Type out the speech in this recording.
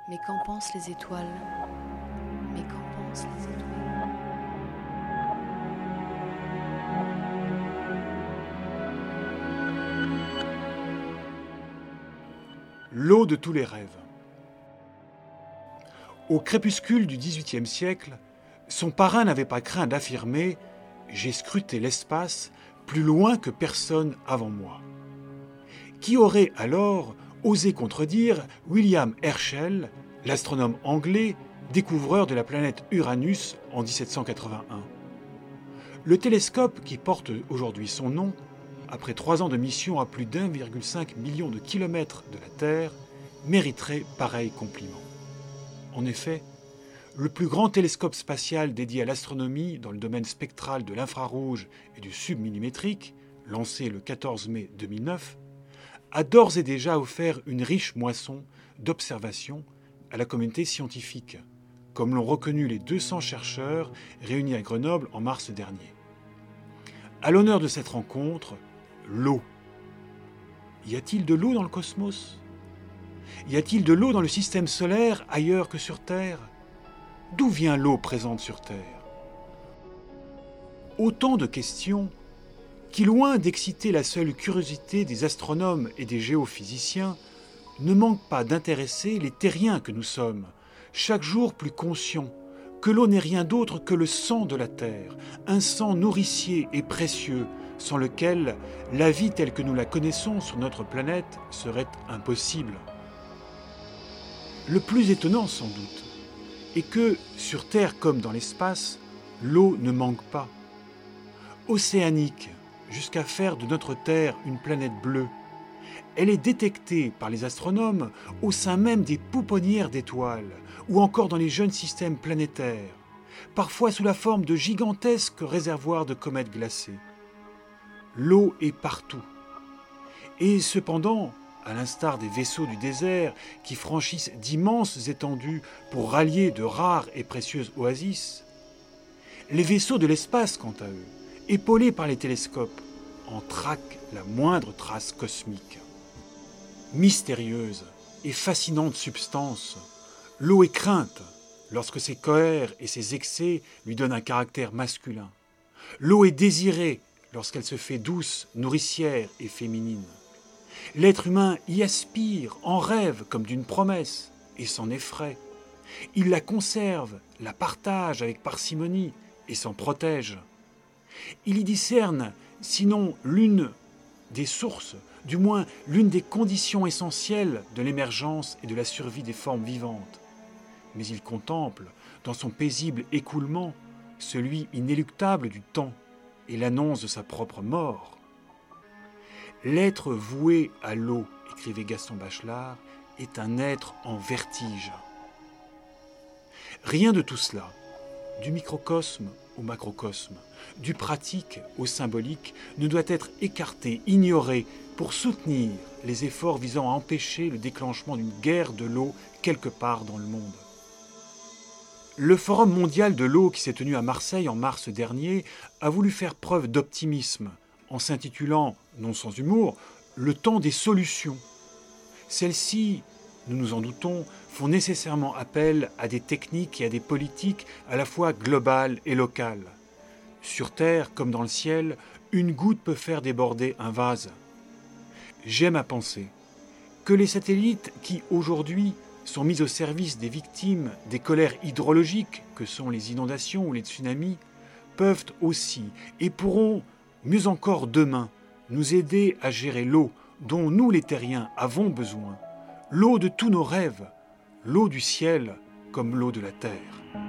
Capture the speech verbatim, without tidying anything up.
Mais qu'en pensent les étoiles? Mais qu'en pensent les étoiles? L'eau de tous les rêves. Au crépuscule du dix-huitième siècle, son parrain n'avait pas craint d'affirmer « J'ai scruté l'espace plus loin que personne avant moi ». Qui aurait alors osé contredire William Herschel, l'astronome anglais, découvreur de la planète Uranus en dix-sept cent quatre-vingt-un. Le télescope qui porte aujourd'hui son nom, après trois ans de mission à plus d'un virgule cinq million de kilomètres de la Terre, mériterait pareil compliment. En effet, le plus grand télescope spatial dédié à l'astronomie dans le domaine spectral de l'infrarouge et du submillimétrique, lancé le quatorze mai deux mille neuf, a d'ores et déjà offert une riche moisson d'observations à la communauté scientifique, comme l'ont reconnu les deux cents chercheurs réunis à Grenoble en mars dernier. À l'honneur de cette rencontre, l'eau. Y a-t-il de l'eau dans le cosmos? Y a-t-il de l'eau dans le système solaire ailleurs que sur Terre? D'où vient l'eau présente sur Terre? Autant de questions qui, loin d'exciter la seule curiosité des astronomes et des géophysiciens, ne manquent pas d'intéresser les terriens que nous sommes, chaque jour plus conscients que l'eau n'est rien d'autre que le sang de la Terre, un sang nourricier et précieux, sans lequel la vie telle que nous la connaissons sur notre planète serait impossible. Le plus étonnant, sans doute, est que, sur Terre comme dans l'espace, l'eau ne manque pas. Océanique, jusqu'à faire de notre Terre une planète bleue, elle est détectée par les astronomes au sein même des pouponnières d'étoiles ou encore dans les jeunes systèmes planétaires, parfois sous la forme de gigantesques réservoirs de comètes glacées. L'eau est partout. Et cependant, à l'instar des vaisseaux du désert qui franchissent d'immenses étendues pour rallier de rares et précieuses oasis, les vaisseaux de l'espace, quant à eux, épaulés par les télescopes, en traquent la moindre trace cosmique. Mystérieuse et fascinante substance, l'eau est crainte lorsque ses cohères et ses excès lui donnent un caractère masculin. L'eau est désirée lorsqu'elle se fait douce, nourricière et féminine. L'être humain y aspire, en rêve comme d'une promesse, et s'en effraie. Il la conserve, la partage avec parcimonie et s'en protège. Il y discerne, sinon l'une des sources, du moins l'une des conditions essentielles de l'émergence et de la survie des formes vivantes. Mais il contemple, dans son paisible écoulement, celui inéluctable du temps et l'annonce de sa propre mort. L'être voué à l'eau, écrivait Gaston Bachelard, est un être en vertige. Rien de tout cela, du microcosme au macrocosme, du pratique au symbolique, ne doit être écarté, ignoré, pour soutenir les efforts visant à empêcher le déclenchement d'une guerre de l'eau quelque part dans le monde. Le Forum mondial de l'eau qui s'est tenu à Marseille en mars dernier a voulu faire preuve d'optimisme en s'intitulant, non sans humour, « Le temps des solutions ». Celles-ci, nous nous en doutons, font nécessairement appel à des techniques et à des politiques à la fois globales et locales. Sur Terre, comme dans le ciel, une goutte peut faire déborder un vase. J'aime à penser que les satellites qui, aujourd'hui, sont mis au service des victimes des colères hydrologiques que sont les inondations ou les tsunamis, peuvent aussi et pourront, mieux encore demain, nous aider à gérer l'eau dont nous les terriens avons besoin, l'eau de tous nos rêves, l'eau du ciel comme l'eau de la terre.